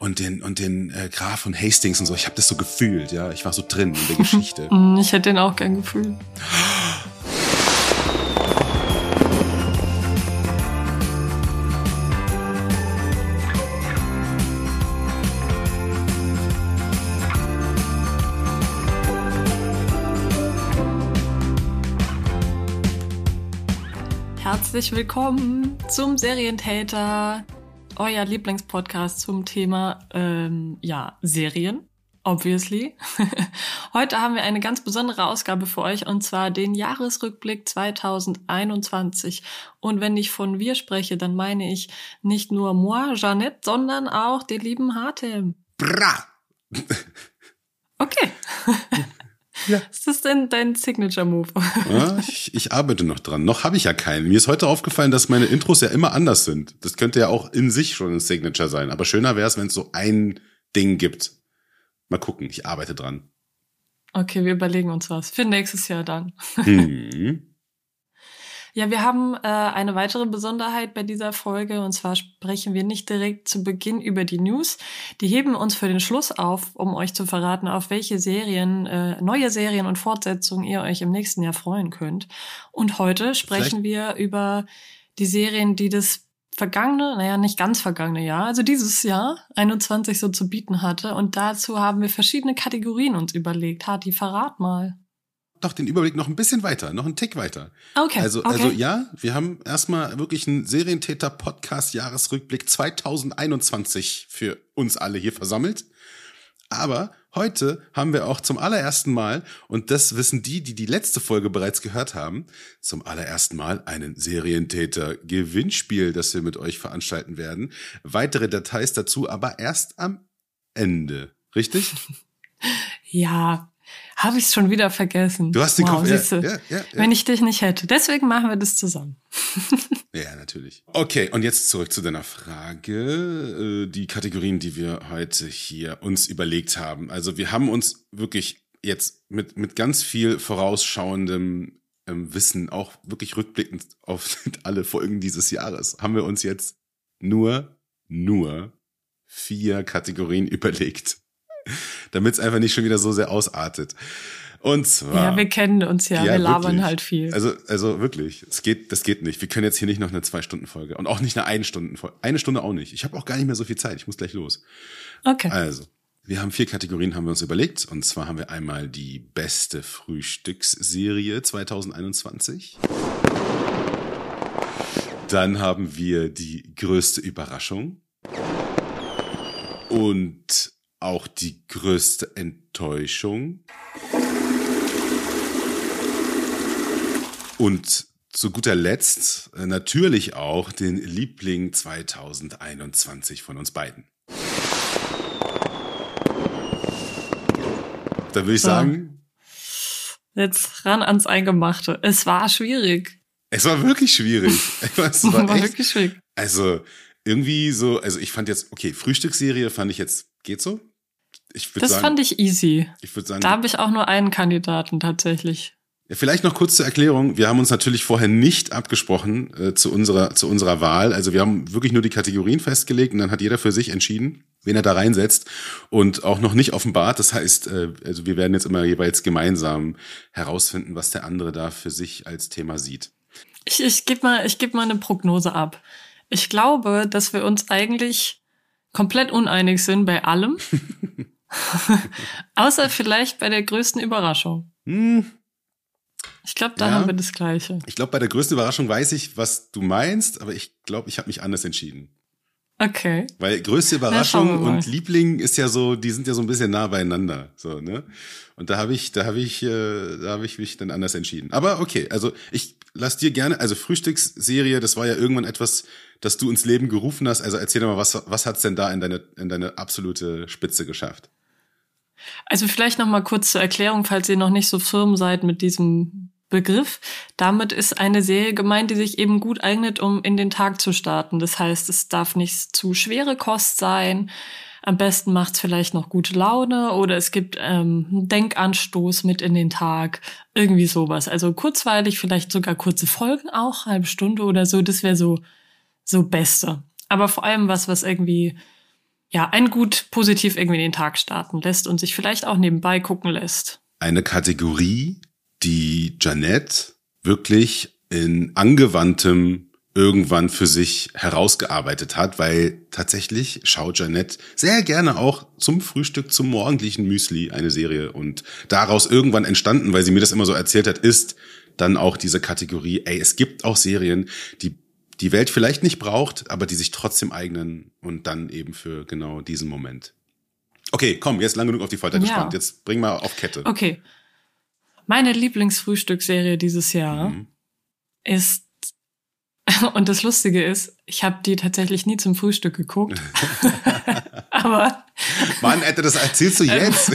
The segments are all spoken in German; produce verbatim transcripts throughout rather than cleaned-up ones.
und den und den äh, Graf von Hastings und so. Ich habe das so gefühlt, ja. Ich war so drin in der Geschichte. Ich hätte den auch gern gefühlt. Herzlich willkommen zum Serientäter, euer Lieblingspodcast zum Thema, ähm, ja, Serien, obviously. Heute haben wir eine ganz besondere Ausgabe für euch, und zwar den Jahresrückblick zwanzig einundzwanzig. Und wenn ich von wir spreche, dann meine ich nicht nur moi, Jeanette, sondern auch den lieben Hartem. Bra! Okay. Ja. Ist das denn dein Signature-Move? Ja, ich, ich arbeite noch dran. Noch habe ich ja keinen. Mir ist heute aufgefallen, dass meine Intros ja immer anders sind. Das könnte ja auch in sich schon ein Signature sein. Aber schöner wäre es, wenn es so ein Ding gibt. Mal gucken, ich arbeite dran. Okay, wir überlegen uns was. Für nächstes Jahr dann. Hm. Ja, wir haben äh, eine weitere Besonderheit bei dieser Folge, und zwar sprechen wir nicht direkt zu Beginn über die News. Die heben uns für den Schluss auf, um euch zu verraten, auf welche Serien, äh, neue Serien und Fortsetzungen ihr euch im nächsten Jahr freuen könnt. Und heute sprechen Vielleicht? wir über die Serien, die das vergangene, naja, nicht ganz vergangene Jahr, also dieses Jahr, einundzwanzig, so zu bieten hatte. Und dazu haben wir verschiedene Kategorien uns überlegt. Hati, verrat mal. Doch den Überblick noch ein bisschen weiter, noch einen Tick weiter. Okay. Also, okay. also ja, wir haben erstmal wirklich einen Serientäter-Podcast-Jahresrückblick zwanzig einundzwanzig für uns alle hier versammelt. Aber heute haben wir auch zum allerersten Mal, und das wissen die, die die letzte Folge bereits gehört haben, zum allerersten Mal einen Serientäter-Gewinnspiel, das wir mit euch veranstalten werden. Weitere Details dazu aber erst am Ende. Richtig? Ja. Habe ich es schon wieder vergessen. Du hast den wow, Kopf, siehst ja, du, ja, ja, ja. Wenn ich dich nicht hätte. Deswegen machen wir das zusammen. Ja, natürlich. Okay, und jetzt zurück zu deiner Frage. Die Kategorien, die wir heute hier uns überlegt haben. Also wir haben uns wirklich jetzt mit mit ganz viel vorausschauendem ähm, Wissen, auch wirklich rückblickend auf alle Folgen dieses Jahres, haben wir uns jetzt nur, nur vier Kategorien überlegt. Damit es einfach nicht schon wieder so sehr ausartet. Und zwar. Ja, wir kennen uns ja, ja wir labern wirklich. halt viel. Also, also wirklich, es geht, das geht nicht. Wir können jetzt hier nicht noch eine Zwei-Stunden-Folge und auch nicht eine Ein-Stunden-Folge. Eine Stunde auch nicht. Ich habe auch gar nicht mehr so viel Zeit. Ich muss gleich los. Okay. Also, wir haben vier Kategorien, haben wir uns überlegt. Und zwar haben wir einmal die beste Frühstücksserie zwanzig einundzwanzig. Dann haben wir die größte Überraschung. Und auch die größte Enttäuschung. Und zu guter Letzt äh, natürlich auch den Liebling zwanzig einundzwanzig von uns beiden. Da würde ich so. sagen... Jetzt ran ans Eingemachte. Es war schwierig. Es war wirklich schwierig. Es war, war echt, wirklich schwierig. Also irgendwie so, also ich fand jetzt, okay, Frühstücksserie fand ich jetzt, geht so. Ich das sagen, fand ich easy. Ich würde sagen, da habe ich auch nur einen Kandidaten tatsächlich. Ja, vielleicht noch kurz zur Erklärung. Wir haben uns natürlich vorher nicht abgesprochen äh, zu unserer zu unserer Wahl. Also wir haben wirklich nur die Kategorien festgelegt und dann hat jeder für sich entschieden, wen er da reinsetzt und auch noch nicht offenbart. Das heißt, äh, also wir werden jetzt immer jeweils gemeinsam herausfinden, was der andere da für sich als Thema sieht. Ich, ich gebe mal, ich gebe mal eine Prognose ab. Ich glaube, dass wir uns eigentlich komplett uneinig sind bei allem. Außer vielleicht bei der größten Überraschung. Hm. Ich glaube, da ja. haben wir das Gleiche. Ich glaube, bei der größten Überraschung weiß ich, was du meinst, aber ich glaube, ich habe mich anders entschieden. Okay. Weil größte Überraschung und Liebling ist ja so, die sind ja so ein bisschen nah beieinander, so, ne? Und da habe ich, da habe ich, äh, da habe ich mich dann anders entschieden. Aber okay, also ich lass dir gerne, also Frühstücksserie, das war ja irgendwann etwas, das du ins Leben gerufen hast. Also erzähl doch mal, was was hat's denn da in deine in deine absolute Spitze geschafft? Also vielleicht noch mal kurz zur Erklärung, falls ihr noch nicht so firm seid mit diesem Begriff. Damit ist eine Serie gemeint, die sich eben gut eignet, um in den Tag zu starten. Das heißt, es darf nicht zu schwere Kost sein. Am besten macht's vielleicht noch gute Laune oder es gibt ähm, einen Denkanstoß mit in den Tag. Irgendwie sowas. Also kurzweilig, vielleicht sogar kurze Folgen auch, halbe Stunde oder so. Das wäre so so Beste. Aber vor allem was, was irgendwie ja, einen gut positiv irgendwie in den Tag starten lässt und sich vielleicht auch nebenbei gucken lässt. Eine Kategorie, die Jeanette wirklich in angewandtem irgendwann für sich herausgearbeitet hat, weil tatsächlich schaut Jeanette sehr gerne auch zum Frühstück, zum morgendlichen Müsli eine Serie und daraus irgendwann entstanden, weil sie mir das immer so erzählt hat, ist dann auch diese Kategorie, ey, es gibt auch Serien, die die Welt vielleicht nicht braucht, aber die sich trotzdem eignen und dann eben für genau diesen Moment. Okay, komm, jetzt lang genug auf die Folter gespannt, ja. Jetzt bring mal auf Kette. Okay, meine Lieblingsfrühstücksserie dieses Jahr mhm. ist, und das Lustige ist, ich habe die tatsächlich nie zum Frühstück geguckt. Aber Mann, Alter, das erzählst du jetzt.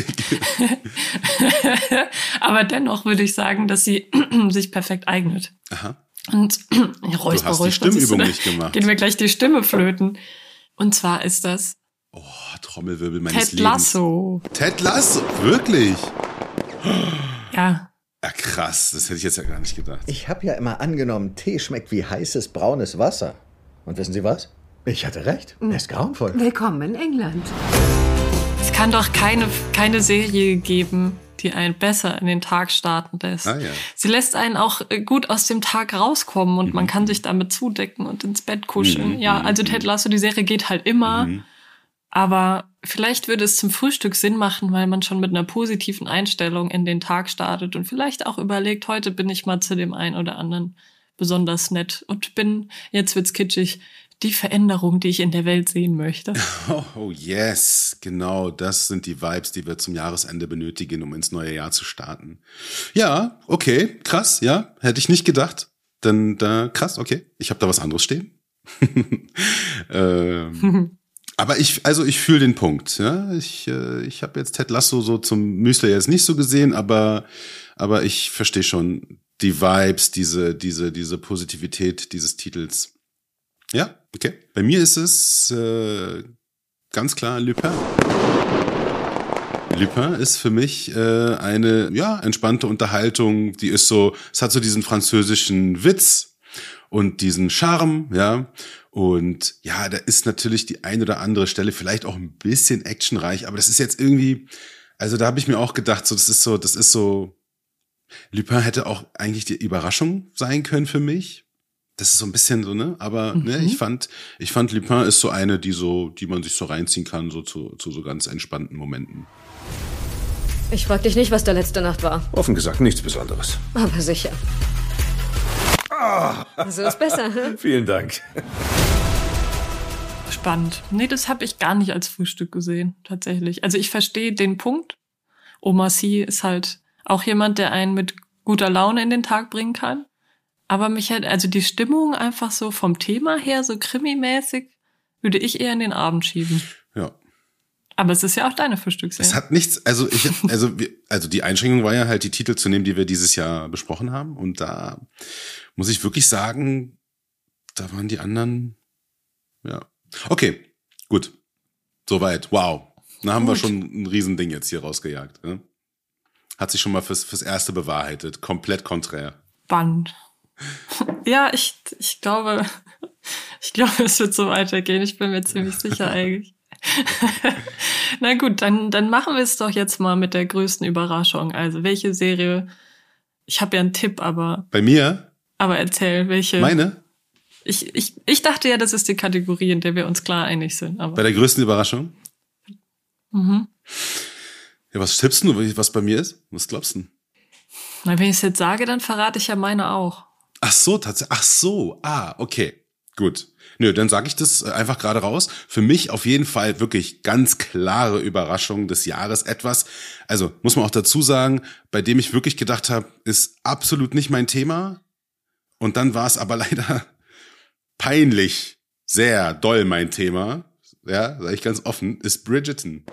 Aber dennoch würde ich sagen, dass sie sich perfekt eignet. Aha. Und Räusper, du hast die Stimmübung nicht gemacht. Gehen wir gleich die Stimme flöten. Und zwar ist das Oh, Trommelwirbel meines Ted Lasso. Lebens. Ted Lasso, wirklich? Ja. Ja, krass, das hätte ich jetzt ja gar nicht gedacht. Ich habe ja immer angenommen, Tee schmeckt wie heißes, braunes Wasser. Und wissen Sie was? Ich hatte recht. Er ist grauenvoll. Willkommen in England. Es kann doch keine, keine Serie geben, die einen besser in den Tag starten lässt. Ah, ja. Sie lässt einen auch gut aus dem Tag rauskommen und mhm. man kann sich damit zudecken und ins Bett kuscheln. Mhm. Ja, also Ted Lasso, die Serie geht halt immer. Mhm. Aber vielleicht würde es zum Frühstück Sinn machen, weil man schon mit einer positiven Einstellung in den Tag startet und vielleicht auch überlegt, heute bin ich mal zu dem einen oder anderen besonders nett und bin, jetzt wird's kitschig, die Veränderung, die ich in der Welt sehen möchte. Oh, oh yes, genau, das sind die Vibes, die wir zum Jahresende benötigen, um ins neue Jahr zu starten. Ja, okay, krass, ja, hätte ich nicht gedacht. Dann da krass, okay, ich habe da was anderes stehen. ähm, aber ich, also ich fühle den Punkt. Ja, ich, äh, ich habe jetzt Ted Lasso so zum Müsli jetzt nicht so gesehen, aber aber ich verstehe schon die Vibes, diese diese diese Positivität dieses Titels. Ja, okay. Bei mir ist es äh, ganz klar Lupin. Lupin ist für mich äh, eine ja entspannte Unterhaltung. Die ist so, es hat so diesen französischen Witz und diesen Charme, ja. Und ja, da ist natürlich die ein oder andere Stelle vielleicht auch ein bisschen actionreich, aber das ist jetzt irgendwie, also da habe ich mir auch gedacht, so das ist so, das ist so, Lupin hätte auch eigentlich die Überraschung sein können für mich. Das ist so ein bisschen so, ne? Aber mhm. ne, ich fand, ich fand Lupin ist so eine, die so, die man sich so reinziehen kann, so zu, zu so ganz entspannten Momenten. Ich frag dich nicht, was da letzte Nacht war. Offen gesagt, nichts Besonderes. Aber sicher. Ah. So ist besser, hm? Vielen Dank. Spannend. Nee, das habe ich gar nicht als Frühstück gesehen, tatsächlich. Also ich verstehe den Punkt. Oma C ist halt auch jemand, der einen mit guter Laune in den Tag bringen kann. Aber mich halt, also die Stimmung einfach so vom Thema her, so krimimäßig, würde ich eher in den Abend schieben. Ja. Aber es ist ja auch deine Frühstücksserie. Es hat nichts, also ich, also wir, also die Einschränkung war ja halt, die Titel zu nehmen, die wir dieses Jahr besprochen haben. Und da muss ich wirklich sagen, da waren die anderen, ja. Okay, gut. Soweit. Wow. Da haben gut. wir schon ein Riesending jetzt hier rausgejagt. Ne? Hat sich schon mal fürs, fürs Erste bewahrheitet. Komplett konträr. Spannend. Ja, ich, ich glaube, ich glaube, es wird so weitergehen. Ich bin mir ziemlich sicher eigentlich. Na gut, dann, dann machen wir es doch jetzt mal mit der größten Überraschung. Also, welche Serie? Ich habe ja einen Tipp, aber. Bei mir? Aber erzähl, welche. Meine? Ich, ich, ich dachte ja, das ist die Kategorie, in der wir uns klar einig sind. Aber bei der größten Überraschung? Mhm. Ja, was tippst du, was bei mir ist? Was glaubst du? Na, wenn ich es jetzt sage, dann verrate ich ja meine auch. Ach so, tatsächlich. Ach so, ah, okay. Gut. Nö, dann sage ich das einfach gerade raus. Für mich auf jeden Fall wirklich ganz klare Überraschung des Jahres. Etwas, also muss man auch dazu sagen, bei dem ich wirklich gedacht habe, ist absolut nicht mein Thema. Und dann war es aber leider peinlich, sehr doll mein Thema. Ja, sage ich ganz offen, ist Bridgerton.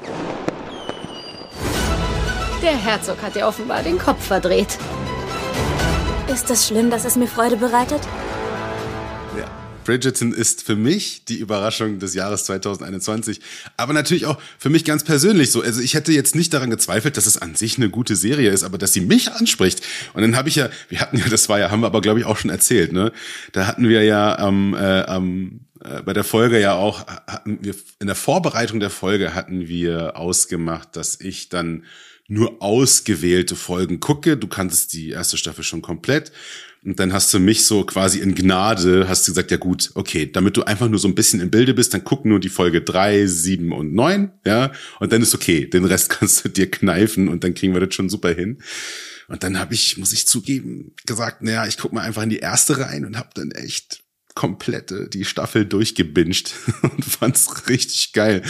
Der Herzog hat dir offenbar den Kopf verdreht. Ist es schlimm, dass es mir Freude bereitet? Ja. Bridgerton ist für mich die Überraschung des Jahres zwanzig einundzwanzig, aber natürlich auch für mich ganz persönlich so. Also ich hätte jetzt nicht daran gezweifelt, dass es an sich eine gute Serie ist, aber dass sie mich anspricht. Und dann habe ich ja, wir hatten ja, das war ja, haben wir aber glaube ich auch schon erzählt, ne? Da hatten wir ja am, äh, am äh, bei der Folge ja auch, hatten wir, in der Vorbereitung der Folge hatten wir ausgemacht, dass ich dann nur ausgewählte Folgen gucke. Du kanntest die erste Staffel schon komplett. Und dann hast du mich so quasi in Gnade, hast du gesagt, ja gut, okay, damit du einfach nur so ein bisschen im Bilde bist, dann guck nur die Folge drei, sieben und neun, ja, und dann ist okay, den Rest kannst du dir kneifen und dann kriegen wir das schon super hin. Und dann habe ich, muss ich zugeben, gesagt, naja, ich guck mal einfach in die erste rein und habe dann echt komplette die Staffel durchgebinged und fand's richtig geil.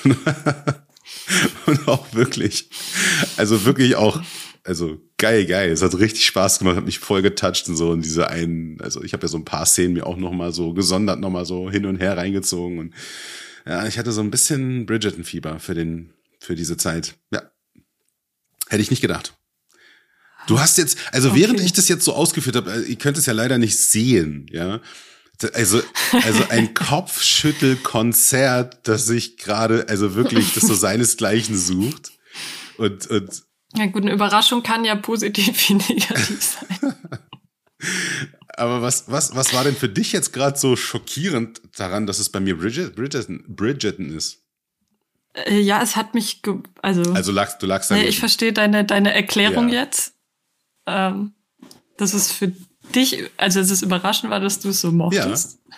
Und auch wirklich, also wirklich auch, also geil, geil. Es hat richtig Spaß gemacht, hat mich voll getoucht und so. Und diese einen, also ich habe ja so ein paar Szenen mir auch nochmal so gesondert, nochmal so hin und her reingezogen. Und ja, ich hatte so ein bisschen Bridgerton-Fieber für den, für diese Zeit. Ja, hätte ich nicht gedacht. Du hast jetzt, also okay. Während ich das jetzt so ausgeführt habe, ihr könnt es ja leider nicht sehen, ja. Also, also ein Kopfschüttelkonzert, das sich gerade, also wirklich, das so seinesgleichen sucht. Und, und. Ja gut, eine Überraschung kann ja positiv wie negativ sein. Aber was, was, was war denn für dich jetzt gerade so schockierend daran, dass es bei mir Bridget, Bridgerton, Bridgerton ist? Ja, es hat mich, ge- also. Also lagst, du lagst da. Nee, ich verstehe deine, deine Erklärung ja. jetzt. Ähm, das ist für dich, also es ist überraschend war, dass du es so mochtest. Ja.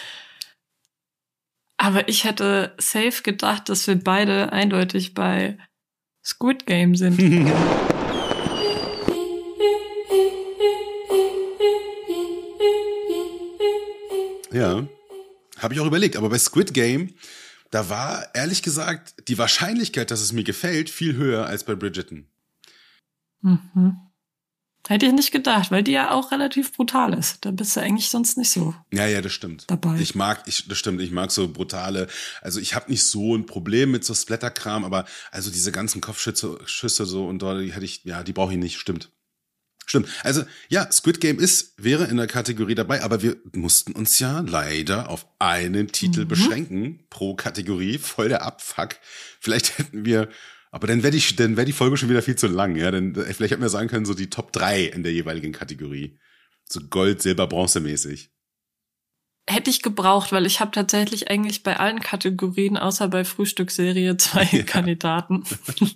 Aber ich hätte safe gedacht, dass wir beide eindeutig bei Squid Game sind. Ja, habe ich auch überlegt. Aber bei Squid Game, da war ehrlich gesagt die Wahrscheinlichkeit, dass es mir gefällt, viel höher als bei Bridgerton. Mhm. Hätte ich nicht gedacht, weil die ja auch relativ brutal ist. Da bist du eigentlich sonst nicht so. Ja, ja, das stimmt. Dabei. Ich mag, ich, das stimmt, ich mag so brutale, also ich habe nicht so ein Problem mit so Splatterkram, aber also diese ganzen Kopfschüsse Schüsse so und da die hätte ich, ja, die brauche ich nicht, stimmt. Stimmt. Also, ja, Squid Game ist, wäre in der Kategorie dabei, aber wir mussten uns ja leider auf einen Titel mhm. beschränken pro Kategorie, voll der Abfuck. Vielleicht hätten wir Aber dann wäre die, dann wäre die Folge schon wieder viel zu lang, ja. Dann, vielleicht hätten wir sagen können, so die Top drei in der jeweiligen Kategorie. So Gold, Silber, Bronze mäßig. Hätte ich gebraucht, weil ich habe tatsächlich eigentlich bei allen Kategorien, außer bei Frühstücksserie, zwei ja. Kandidaten.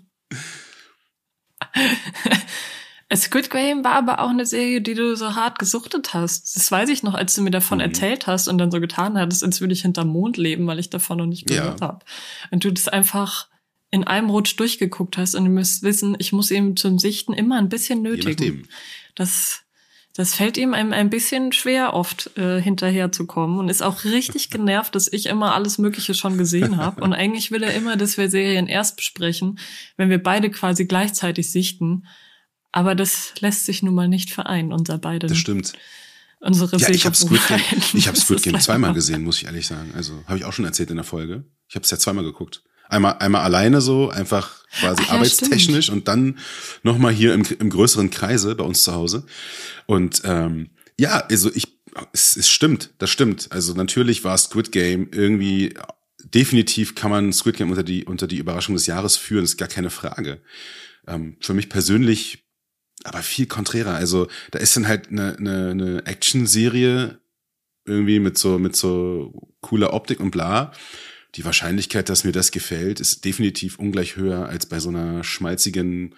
Squid Game war aber auch eine Serie, die du so hart gesuchtet hast. Das weiß ich noch, als du mir davon mhm. erzählt hast und dann so getan hattest, als würde ich hinterm Mond leben, weil ich davon noch nicht gehört ja. habe. Und du das einfach in einem Rutsch durchgeguckt hast und du müsst wissen, ich muss ihm zum Sichten immer ein bisschen nötigen. Das, das fällt ihm ein, ein bisschen schwer, oft äh, hinterherzukommen und ist auch richtig genervt, dass ich immer alles Mögliche schon gesehen habe. Und eigentlich will er immer, dass wir Serien erst besprechen, wenn wir beide quasi gleichzeitig sichten. Aber das lässt sich nun mal nicht vereinen, unser beide. Das stimmt. Unsere ja, ich habe Squid Game, ich habe Squid Game zweimal gesehen, muss ich ehrlich sagen. Also habe ich auch schon erzählt in der Folge. Ich habe es ja zweimal geguckt. Einmal, einmal alleine so, einfach quasi Ach, ja, arbeitstechnisch stimmt. Und dann nochmal hier im, im größeren Kreise bei uns zu Hause. Und ähm, ja, also ich, es, es stimmt, das stimmt. Also natürlich war Squid Game irgendwie, definitiv kann man Squid Game unter die unter die Überraschung des Jahres führen, ist gar keine Frage. Ähm, für mich persönlich aber viel konträrer. Also da ist dann halt eine, eine, eine Action-Serie irgendwie mit so mit so cooler Optik und bla. Die Wahrscheinlichkeit, dass mir das gefällt, ist definitiv ungleich höher als bei so einer schmalzigen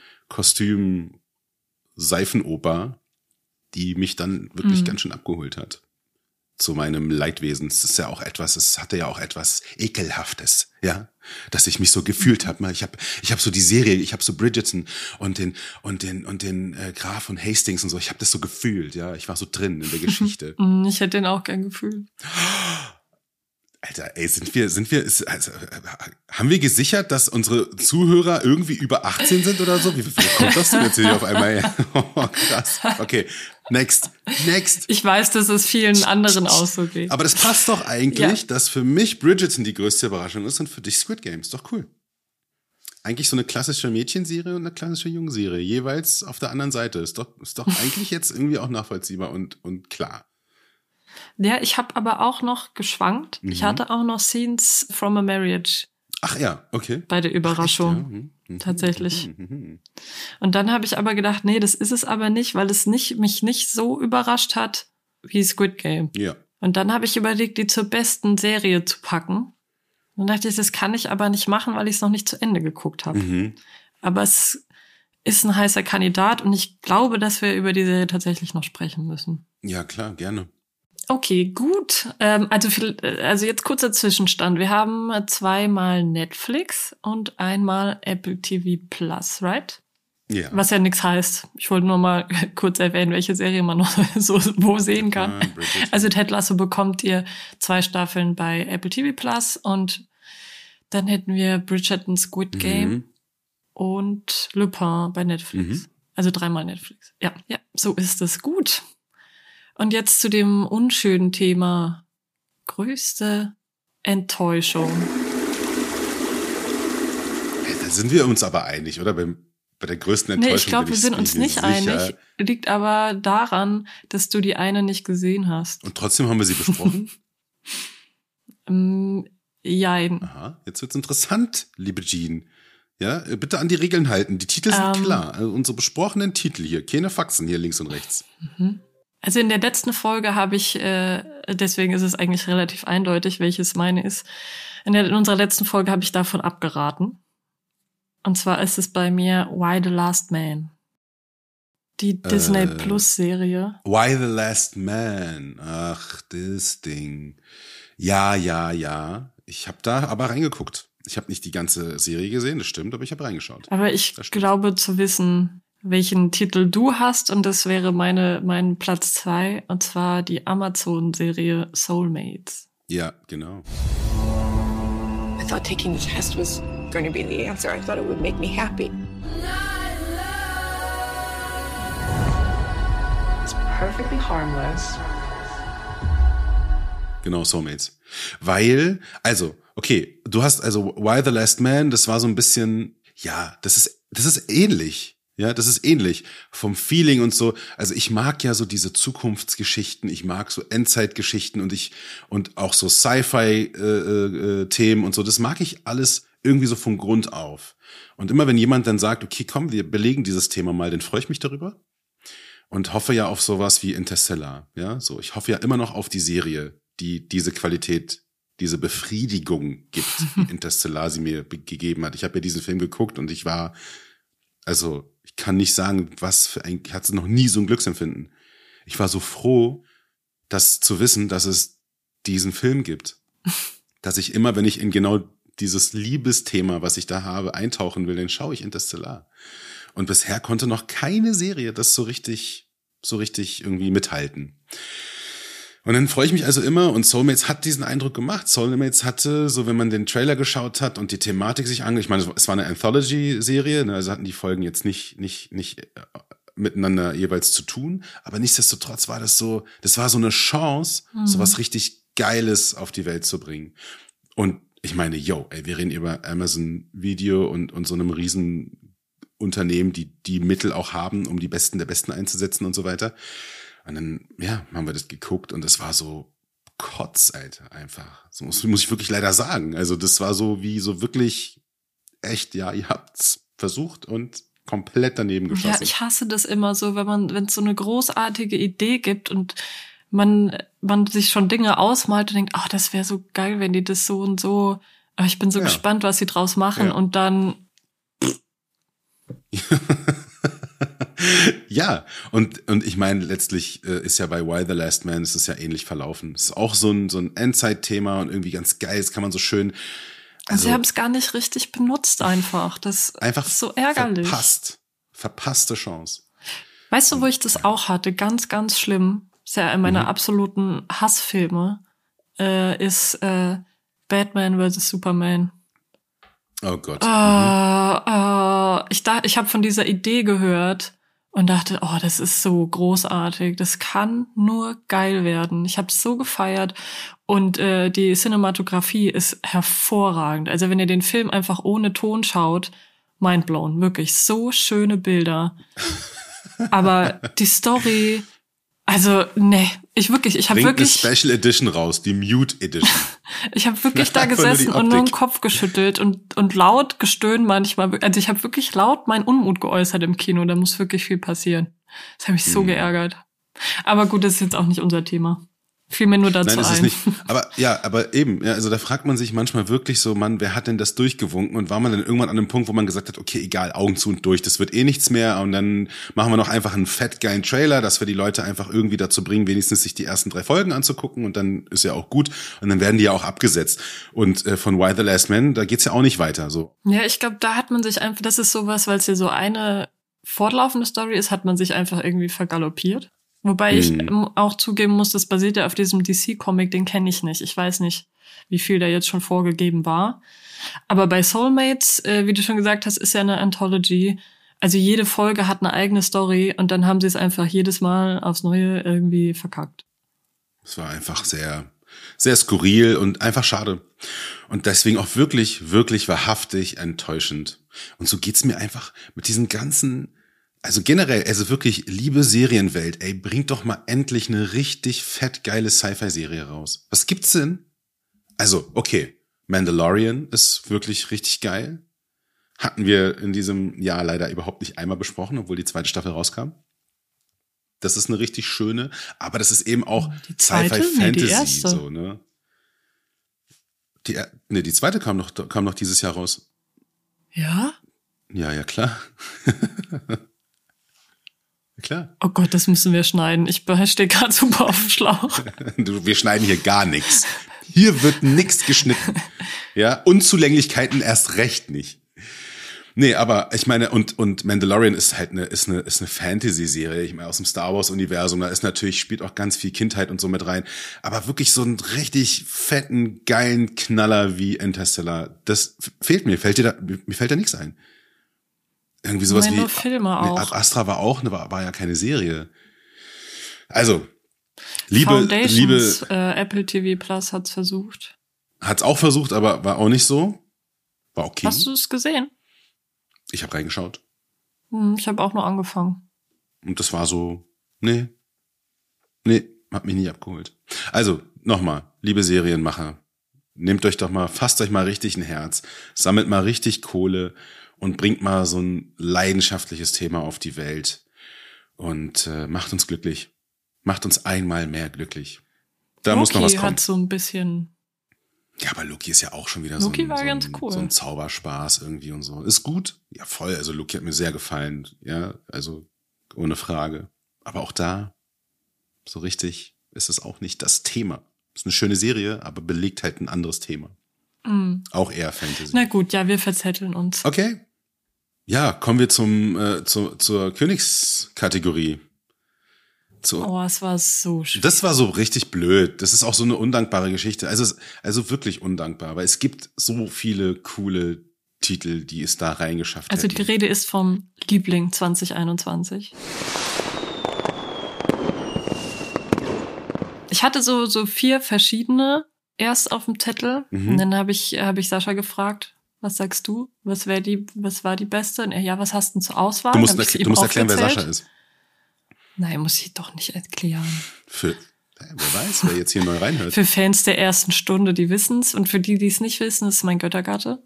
Kostüm-Seifenoper, die mich dann wirklich mhm. ganz schön abgeholt hat. Zu meinem Leidwesen. Es ist ja auch etwas, es hatte ja auch etwas Ekelhaftes, ja, dass ich mich so gefühlt habe. Ich habe, ich habe so die Serie, ich habe so Bridgerton und den und den und den äh, Graf von Hastings und so. Ich habe das so gefühlt, ja. Ich war so drin in der Geschichte. Ich hätte den auch gern gefühlt. Alter, ey, sind wir, sind wir, ist, also, haben wir gesichert, dass unsere Zuhörer irgendwie über achtzehn sind oder so? Wie, wie kommt das denn jetzt hier auf einmal her? Oh, krass. Okay, next, next. Ich weiß, dass es vielen anderen auch so geht. Aber das passt doch eigentlich, ja. dass für mich Bridgerton die größte Überraschung ist und für dich Squid Game. Ist doch cool. Eigentlich so eine klassische Mädchenserie und eine klassische Jungserie, jeweils auf der anderen Seite. Ist doch, ist doch eigentlich jetzt irgendwie auch nachvollziehbar und, und klar. Ja, ich habe aber auch noch geschwankt. Mhm. Ich hatte auch noch Scenes from a Marriage. Ach ja, okay. Bei der Überraschung. Echt, ja? mhm. Mhm. Tatsächlich. Mhm. Und dann habe ich aber gedacht, nee, das ist es aber nicht, weil es nicht mich nicht so überrascht hat wie Squid Game. Ja. Und dann habe ich überlegt, die zur besten Serie zu packen. Und dachte ich, das kann ich aber nicht machen, weil ich es noch nicht zu Ende geguckt habe. Mhm. Aber es ist ein heißer Kandidat und ich glaube, dass wir über die Serie tatsächlich noch sprechen müssen. Ja, klar, gerne. Okay, gut. Ähm, also, viel, also jetzt kurzer Zwischenstand. Wir haben zweimal Netflix und einmal Apple T V Plus, right? Ja. Was ja nichts heißt. Ich wollte nur mal kurz erwähnen, welche Serie man noch so wo sehen kann. Also Ted Lasso bekommt ihr zwei Staffeln bei Apple T V Plus und dann hätten wir Bridgerton, Squid Game Mhm. und Lupin bei Netflix. Mhm. Also dreimal Netflix. Ja, ja, so ist es. Gut. Und jetzt zu dem unschönen Thema größte Enttäuschung. Hey, da sind wir uns aber einig, oder? Beim, bei der größten Enttäuschung. Nee, ich glaube, bin wir sind bin uns ich mir nicht sicher. einig. Liegt aber daran, dass du die eine nicht gesehen hast. Und trotzdem haben wir sie besprochen. Ähm, jein. Aha, jetzt wird's interessant, liebe Jean. Ja, bitte an die Regeln halten. Die Titel sind Ähm. klar. Also unsere besprochenen Titel hier. Keine Faxen hier links und rechts. Also in der letzten Folge habe ich, äh, deswegen ist es eigentlich relativ eindeutig, welches meine ist. In, der, in unserer letzten Folge habe ich davon abgeraten. Und zwar ist es bei mir Why the Last Man. Die Disney Äh. Plus Serie. Why the Last Man? Ach, das Ding. Ja, ja, ja. Ich habe da aber reingeguckt. Ich habe nicht die ganze Serie gesehen, das stimmt, aber ich habe reingeschaut. Aber ich Das stimmt. glaube zu wissen, welchen Titel du hast. Und das wäre meine mein Platz zwei. Und zwar die Amazon-Serie Soulmates. Ja, genau. I thought taking the test was going to be the answer. I thought it would make me happy. It's perfectly harmless. Genau, Soulmates. Weil, also, okay, du hast also Why the Last Man, das war so ein bisschen, ja, das ist, das ist ähnlich. Ja, das ist ähnlich vom Feeling und so. Also ich mag ja so diese Zukunftsgeschichten, ich mag so Endzeitgeschichten und ich und auch so Sci-Fi-Themen äh, äh, und so. Das mag ich alles irgendwie so von Grund auf. Und immer wenn jemand dann sagt, okay, komm, wir belegen dieses Thema mal, dann freue ich mich darüber und hoffe ja auf sowas wie Interstellar. Ja, so ich hoffe ja immer noch auf die Serie, die diese Qualität, diese Befriedigung gibt, die Interstellar sie mir be- gegeben hat. Ich habe ja diesen Film geguckt und ich war, also ich kann nicht sagen, was für ein, ich hatte noch nie so ein Glücksempfinden. Ich war so froh, das zu wissen, dass es diesen Film gibt. Dass ich immer, wenn ich in genau dieses Liebesthema, was ich da habe, eintauchen will, dann schaue ich Interstellar. Und bisher konnte noch keine Serie das so richtig, so richtig irgendwie mithalten. Und dann freue ich mich also immer, und Soulmates hat diesen Eindruck gemacht. Soulmates hatte, so wenn man den Trailer geschaut hat und die Thematik sich angeht, ich meine, es war eine Anthology-Serie, ne, also hatten die Folgen jetzt nicht, nicht, nicht äh, miteinander jeweils zu tun, aber nichtsdestotrotz war das so, das war so eine Chance, mhm. so was richtig Geiles auf die Welt zu bringen. Und ich meine, yo, ey, wir reden über Amazon Video und, und so einem riesen Unternehmen, die die Mittel auch haben, um die Besten der Besten einzusetzen und so weiter. Und dann, ja, haben wir das geguckt und es war so Kotz, Alter, einfach. So muss, muss ich wirklich leider sagen. Also das war so wie so wirklich echt, ja, ihr habt's versucht und komplett daneben geschossen. Ja, ich hasse das immer so, wenn man, wenn es so eine großartige Idee gibt und man, man sich schon Dinge ausmalt und denkt, ach, das wäre so geil, wenn die das so und so, aber ich bin so ja. gespannt, was sie draus machen ja. und dann Ja, und und ich meine, letztlich äh, ist ja bei Why the Last Man, ist es ja ähnlich verlaufen. Es ist auch so ein so ein Endzeit-Thema und irgendwie ganz geil, das kann man so schön. Also, sie haben es gar nicht richtig benutzt einfach. Das einfach ist so ärgerlich. Verpasst. Verpasste Chance. Weißt du, wo ich das auch hatte? Ganz, ganz schlimm. Ist ja in meiner mhm. absoluten Hassfilme, äh, ist äh, Batman versus Superman. Oh Gott. Uh, uh, ich dachte, ich habe von dieser Idee gehört und dachte, oh, das ist so großartig. Das kann nur geil werden. Ich habe es so gefeiert und äh, die Cinematografie ist hervorragend. Also wenn ihr den Film einfach ohne Ton schaut, mindblown, wirklich so schöne Bilder. Aber die Story, also ne, ich wirklich, ich habe wirklich eine Special Edition raus, die Mute Edition. Ich habe wirklich da gesessen und nur den Kopf geschüttelt und und laut gestöhnt manchmal. Also ich habe wirklich laut meinen Unmut geäußert im Kino. Da muss wirklich viel passieren. Das hat mich so hm. geärgert. Aber gut, das ist jetzt auch nicht unser Thema. Fiel mir nur dazu Nein, ist ein. es nicht. Aber ja, aber eben, ja, also da fragt man sich manchmal wirklich so, Mann, wer hat denn das durchgewunken? Und war man dann irgendwann an einem Punkt, wo man gesagt hat, okay, egal, Augen zu und durch, das wird eh nichts mehr. Und dann machen wir noch einfach einen fettgeilen Trailer, dass wir die Leute einfach irgendwie dazu bringen, wenigstens sich die ersten drei Folgen anzugucken. Und dann ist ja auch gut. Und dann werden die ja auch abgesetzt. Und äh, von Why the Last Man, da geht's ja auch nicht weiter. So. Ja, ich glaube, da hat man sich einfach, das ist sowas, weil es hier so eine fortlaufende Story ist, hat man sich einfach irgendwie vergaloppiert. Wobei ich Mhm. auch zugeben muss, das basiert ja auf diesem D C-Comic, den kenne ich nicht. Ich weiß nicht, wie viel da jetzt schon vorgegeben war. Aber bei Soulmates, äh, wie du schon gesagt hast, ist ja eine Anthology. Also jede Folge hat eine eigene Story und dann haben sie es einfach jedes Mal aufs Neue irgendwie verkackt. Es war einfach sehr, sehr skurril und einfach schade. Und deswegen auch wirklich, wirklich wahrhaftig enttäuschend. Und so geht's mir einfach mit diesen ganzen, also generell, also wirklich, liebe Serienwelt, ey, bringt doch mal endlich eine richtig fett geile Sci-Fi-Serie raus. Was gibt's denn? Also, okay, Mandalorian ist wirklich richtig geil. Hatten wir in diesem Jahr leider überhaupt nicht einmal besprochen, obwohl die zweite Staffel rauskam. Das ist eine richtig schöne, aber das ist eben auch Die zweite? Nee, die Sci-Fi-Fantasy, erste. so, ne? Die, er- nee, die zweite kam noch, kam noch dieses Jahr raus. Ja? Ja, ja, klar. Ja, klar. Oh Gott, das müssen wir schneiden. Ich stehe gerade super auf dem Schlauch. Du, wir schneiden hier gar nichts. Hier wird nichts geschnitten. Ja, Unzulänglichkeiten erst recht nicht. Nee, aber ich meine, und, und Mandalorian ist halt eine, ist eine, ist eine Fantasy-Serie. Ich meine, aus dem Star Wars-Universum, da ist natürlich, spielt auch ganz viel Kindheit und so mit rein. Aber wirklich so einen richtig fetten, geilen Knaller wie Interstellar, das fehlt mir. Fällt dir da, mir fällt da nichts ein. Irgendwie sowas Nein, wie, nur Filme nee, auch. Ad Astra war auch, ne, war, war ja keine Serie. Also, Liebe, Foundations, Liebe, äh, Apple T V Plus hat's versucht. hat's auch versucht, aber war auch nicht so. War okay. Hast du es gesehen? Ich habe reingeschaut. Hm, ich habe auch nur angefangen. Und das war so, nee, nee, hat mich nicht abgeholt. Also, nochmal, liebe Serienmacher, nehmt euch doch mal, fasst euch mal richtig ein Herz, sammelt mal richtig Kohle und bringt mal so ein leidenschaftliches Thema auf die Welt und äh, macht uns glücklich. Macht uns einmal mehr glücklich. Da muss noch was kommen. hat so ein bisschen... Ja, aber Loki ist ja auch schon wieder Loki so, ein, war so, ganz ein, cool. so ein Zauberspaß irgendwie und so. Ist gut. Ja, voll. Also Loki hat mir sehr gefallen. Ja, also ohne Frage. Aber auch da, so richtig, ist es auch nicht das Thema. Ist eine schöne Serie, aber belegt halt ein anderes Thema. Mm. Auch eher Fantasy. Na gut, ja, wir verzetteln uns. Okay. Ja, kommen wir zum äh, zu, zur Königskategorie. Zu, Oh, es war so schön. Das war so richtig blöd. Das ist auch so eine undankbare Geschichte. Also, also wirklich undankbar, weil es gibt so viele coole Titel, die es da reingeschafft Also die hätten. Rede ist vom Liebling zwanzig einundzwanzig. Ich hatte so so vier verschiedene erst auf dem Zettel. Mhm. Und dann habe ich habe ich Sascha gefragt, was sagst du? Was wäre die was war die beste? Und er, ja, was hast du denn zur Auswahl? Du musst, Dann hab ich erkl- ihm du musst erklären, wer aufgezählt. Sascha ist. Nein, muss ich doch nicht erklären. Für, wer weiß, wer jetzt hier neu reinhört. Für Fans der ersten Stunde, die wissen's. Und für die, die es nicht wissen, ist mein Göttergatte.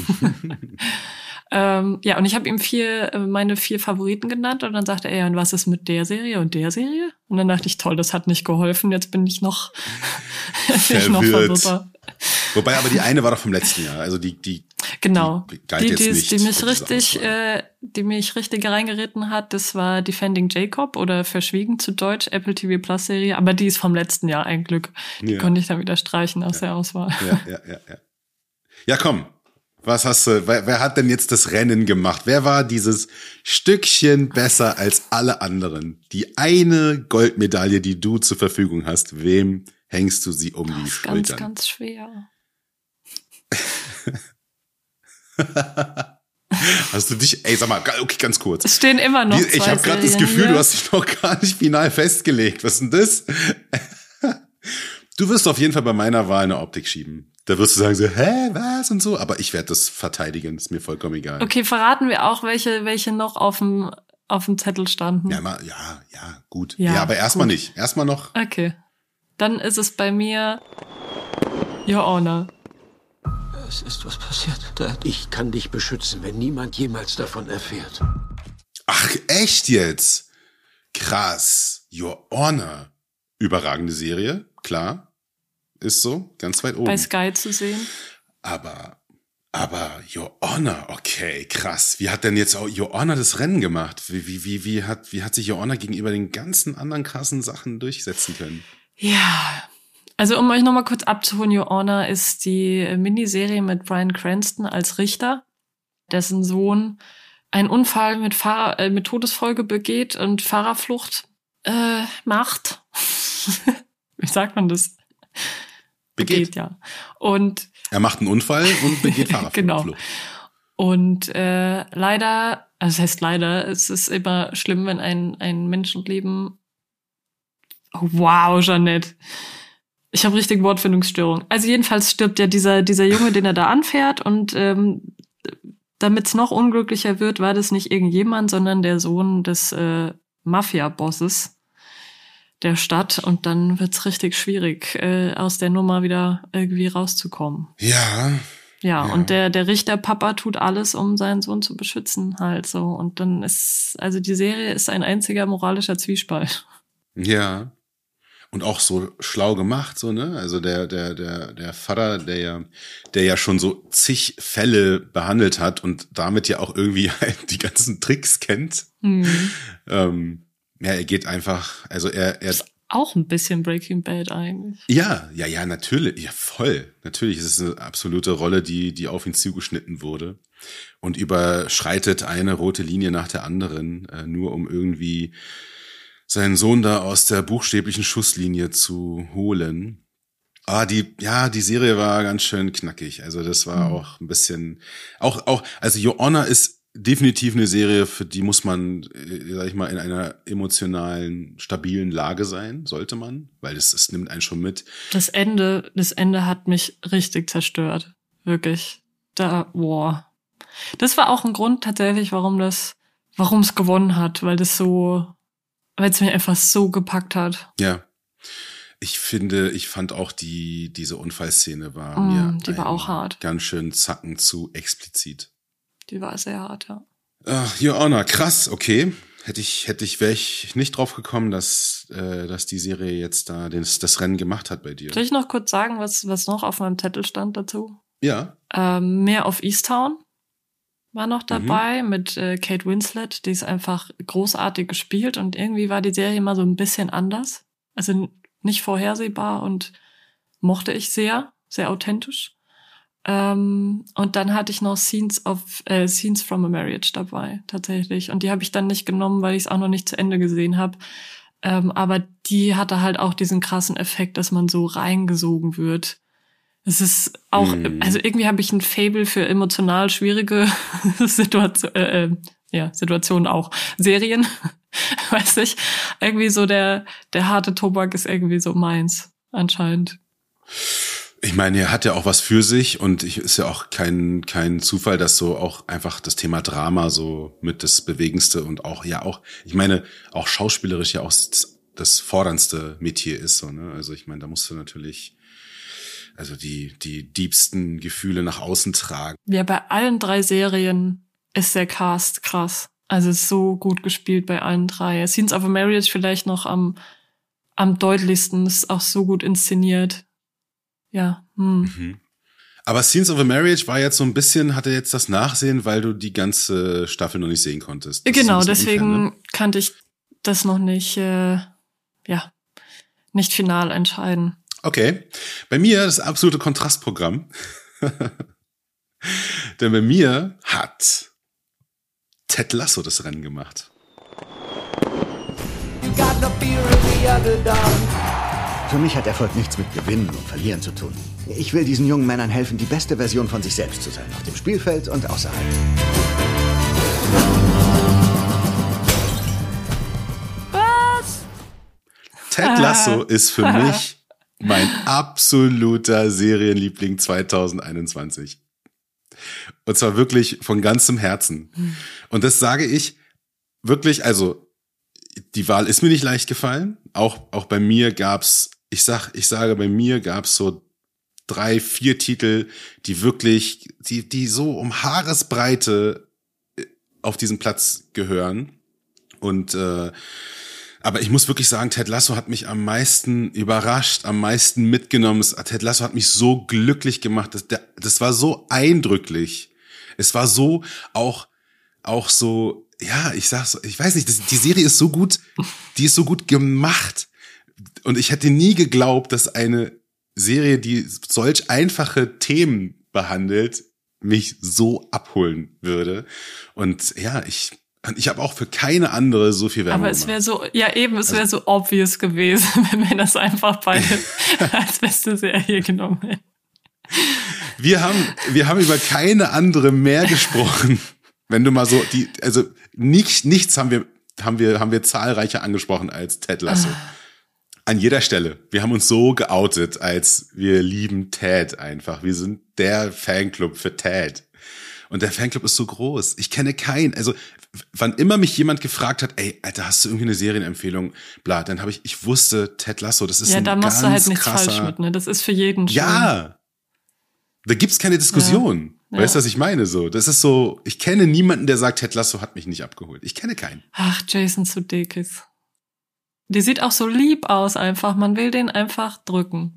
ähm, ja, und ich habe ihm vier, äh, meine vier Favoriten genannt. Und dann sagte er, ja, und was ist mit der Serie und der Serie? Und dann dachte ich, toll, das hat nicht geholfen. Jetzt bin ich noch, bin ich noch Verwirrt. verwirrter. Wobei aber die eine war doch vom letzten Jahr. Also die, die, Genau. Die galt Die, jetzt die, nicht die mich für diese richtig, Auswahl. äh, die mich richtig reingeritten hat, das war Defending Jacob oder Verschwiegen zu Deutsch, Apple T V Plus Serie, aber die ist vom letzten Jahr, ein Glück. Die Ja. konnte ich dann wieder streichen aus der Auswahl. ja, ja, ja, ja. Ja, komm. Was hast du, wer, wer hat denn jetzt das Rennen gemacht? Wer war dieses Stückchen besser als alle anderen? Die eine Goldmedaille, die du zur Verfügung hast, wem hängst du sie um die Das ist ganz, Schultern? ganz schwer. Hast du dich, ey, sag mal, okay, ganz kurz. Es stehen immer noch Wie- zwei Ich habe gerade das Serien Gefühl, hier. du hast dich noch gar nicht final festgelegt. Was ist denn das? Du wirst auf jeden Fall bei meiner Wahl eine Optik schieben. Da wirst du sagen so, hä, was und so. Aber ich werde das verteidigen, ist mir vollkommen egal. Okay, verraten wir auch, welche, welche noch auf dem, auf dem Zettel standen. Ja, mal, ja, ja, gut. Ja, Ja, aber erstmal gut. nicht. Erstmal noch. Okay. Dann ist es bei mir Your Honor. Es ist was passiert, Dad. Ich kann dich beschützen, wenn niemand jemals davon erfährt. Ach, echt jetzt? Krass. Your Honor. Überragende Serie. klar. Ist so, ganz weit oben. Bei Sky zu sehen. Aber, aber Your Honor, okay, krass. Wie hat denn jetzt auch Your Honor das Rennen gemacht? Wie, wie, wie, wie hat, wie hat sich Your Honor gegenüber den ganzen anderen krassen Sachen durchsetzen können? Ja, also um euch nochmal kurz abzuholen, Your Honor ist die Miniserie mit Bryan Cranston als Richter, dessen Sohn einen Unfall mit, Fahrer, äh, mit Todesfolge begeht und Fahrerflucht äh, macht. Wie sagt man das? Begeht. begeht, ja. Und er macht einen Unfall und begeht Fahrerflucht. Genau. Und äh, leider, also das heißt leider, es ist immer schlimm, wenn ein ein Menschenleben. Oh, wow, Jeanette. Ich habe richtig Wortfindungsstörung. Also jedenfalls stirbt ja dieser dieser Junge, den er da anfährt, und ähm, damit es noch unglücklicher wird, war das nicht irgendjemand, sondern der Sohn des äh, Mafia-Bosses der Stadt, und dann wird's richtig schwierig, äh, aus der Nummer wieder irgendwie rauszukommen. Ja. Ja, ja. und der der Richterpapa tut alles, um seinen Sohn zu beschützen, halt so. Und dann ist, also die Serie ist ein einziger moralischer Zwiespalt. Ja. Und auch so schlau gemacht, so, ne? Also der, der, der, der Vater, der ja, der ja schon so zig Fälle behandelt hat und damit ja auch irgendwie halt die ganzen Tricks kennt. Mhm. Ähm, ja, er geht einfach, also er, er. Ist auch ein bisschen Breaking Bad eigentlich. Ja, ja, ja, natürlich, ja, voll. Natürlich ist es eine absolute Rolle, die, die auf ihn zugeschnitten wurde und überschreitet eine rote Linie nach der anderen, äh, nur um irgendwie seinen Sohn da aus der buchstäblichen Schusslinie zu holen. Ah, die, ja, die Serie war ganz schön knackig. Also das war mhm. auch ein bisschen, auch, auch, also Your Honor ist definitiv eine Serie, für die muss man, sag ich mal, in einer emotionalen, stabilen Lage sein, sollte man, weil es, es nimmt einen schon mit. Das Ende, das Ende hat mich richtig zerstört. Wirklich. Da, boah. Das war auch ein Grund tatsächlich, warum das, warum es gewonnen hat, weil das so, weil es mich einfach so gepackt hat. Ja. Ich finde, ich fand auch die, diese Unfallszene war mm, mir die war auch hart. Ganz schön zacken zu explizit. Die war sehr hart, ja. Ach, Your Honor, krass, okay. Hätte ich, hätte ich, wäre ich nicht drauf gekommen, dass, äh, dass die Serie jetzt da das, das Rennen gemacht hat bei dir. Soll ich noch kurz sagen, was, was noch auf meinem Zettel stand dazu? Ja. Ähm, Mayor of Easttown war noch dabei mhm. mit äh, Kate Winslet. Die ist einfach großartig gespielt und irgendwie war die Serie immer so ein bisschen anders. Also nicht vorhersehbar und mochte ich sehr, sehr authentisch. Ähm, und dann hatte ich noch Scenes of äh, Scenes from a Marriage dabei, tatsächlich. Und die habe ich dann nicht genommen, weil ich es auch noch nicht zu Ende gesehen habe. Ähm, aber die hatte halt auch diesen krassen Effekt, dass man so reingesogen wird. Es ist auch, mm. also irgendwie habe ich ein Faible für emotional schwierige Situation, äh, äh, ja, Situationen auch. Serien, weiß ich. Irgendwie so der, der harte Tobak ist irgendwie so meins, anscheinend. Ich meine, er hat ja auch was für sich und ich, ist ja auch kein kein Zufall, dass so auch einfach das Thema Drama so mit das Bewegendste und auch, ja auch, ich meine, auch schauspielerisch ja auch das, das forderndste Metier ist, so, ne? Also ich meine, da musst du natürlich also die die diebsten Gefühle nach außen tragen. Ja, bei allen drei Serien ist der Cast krass. Also ist so gut gespielt bei allen drei. Scenes of a Marriage vielleicht noch am am deutlichsten, ist auch so gut inszeniert. Ja. Hm. Mhm. Aber Scenes of a Marriage war jetzt so ein bisschen, hatte jetzt das Nachsehen, weil du die ganze Staffel noch nicht sehen konntest. Das genau, deswegen unfair, ne? kannte ich das noch nicht, äh, ja, nicht final entscheiden. Okay. Bei mir das absolute Kontrastprogramm. Denn bei mir hat Ted Lasso das Rennen gemacht. Für mich hat Erfolg nichts mit Gewinnen und Verlieren zu tun. Ich will diesen jungen Männern helfen, die beste Version von sich selbst zu sein, auf dem Spielfeld und außerhalb. Was? Ted Lasso ist für mich mein absoluter Serienliebling zwanzig einundzwanzig. Und zwar wirklich von ganzem Herzen. Und das sage ich wirklich, also die Wahl ist mir nicht leicht gefallen. Auch, auch bei mir gab's, ich sag, ich sage, bei mir gab's so drei, vier Titel, die wirklich, die, die so um Haaresbreite auf diesen Platz gehören. Und äh, Aber ich muss wirklich sagen, Ted Lasso hat mich am meisten überrascht, am meisten mitgenommen. Ted Lasso hat mich so glücklich gemacht. Das, das war so eindrücklich. Es war so auch, auch so, ja, ich sag's, ich weiß nicht, das, die Serie ist so gut, die ist so gut gemacht. Und ich hätte nie geglaubt, dass eine Serie, die solch einfache Themen behandelt, mich so abholen würde. Und ja, ich Ich habe auch für keine andere so viel Werbung Aber gemacht. es wäre so, ja eben, es wäre also, so obvious gewesen, wenn wir das einfach beide als beste Serie genommen hätten. Wir haben, wir haben über keine andere mehr gesprochen. Wenn du mal so, die, also nicht, nichts haben wir, haben wir, haben wir zahlreicher angesprochen als Ted Lasso. Ah. An jeder Stelle. Wir haben uns so geoutet, als wir lieben Ted einfach. Wir sind der Fanclub für Ted. Und der Fanclub ist so groß. Ich kenne keinen. Also, wann immer mich jemand gefragt hat, ey, Alter, hast du irgendwie eine Serienempfehlung? Bla, dann habe ich, ich wusste, Ted Lasso, das ist ja, ein ganz krasser... Ja, da machst du halt nichts falsch mit, ne? Das ist für jeden schon. Ja. Da gibt's keine Diskussion. Ja. Weißt du, ja. was ich meine? So, das ist so, ich kenne niemanden, der sagt, Ted Lasso hat mich nicht abgeholt. Ich kenne keinen. Ach, Jason Sudeikis. Die sieht auch so lieb aus einfach. Man will den einfach drücken.